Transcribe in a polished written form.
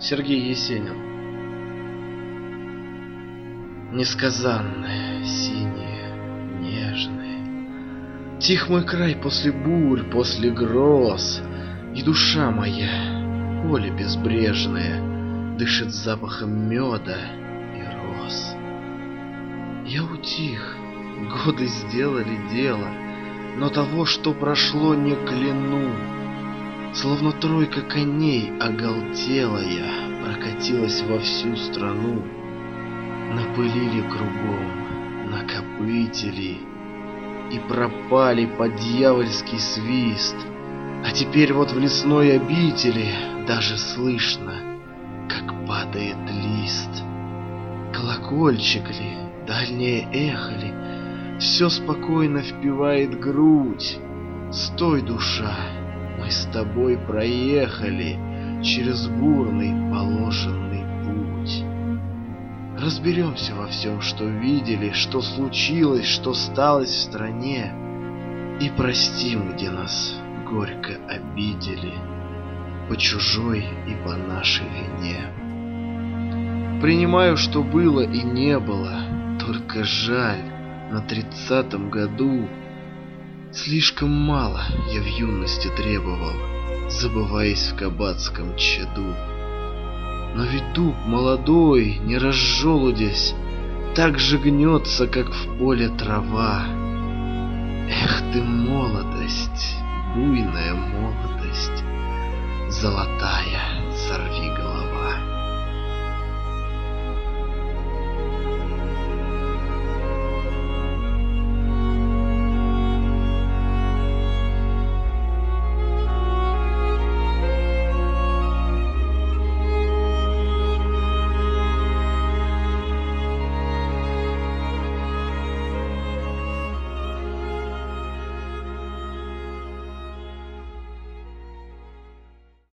Сергей Есенин. Несказанные, синие, нежные, тих мой край после бурь, после гроз, и душа моя, поле безбрежное, дышит запахом меда и роз. Я утих, годы сделали дело, но того, что прошло, не кляну. Словно тройка коней оголтелая прокатилась во всю страну. Напылили кругом, накопытили и пропали под дьявольский свист. А теперь вот в лесной обители даже слышно, как падает лист. Колокольчик ли, дальнее эхо ли, все спокойно впивает грудь. Стой, душа, мы с тобой проехали через бурный положенный путь. Разберемся во всем, что видели, что случилось, что сталось в стране, и простим, где нас горько обидели, по чужой и по нашей вине. Принимаю, что было и не было, только жаль, на 30-м году слишком мало я в юности требовал, забываясь в кабацком чаду. Но ведь дуб молодой, не разжелудясь, так же гнется, как в поле трава. Эх ты, молодость, буйная молодость, золотая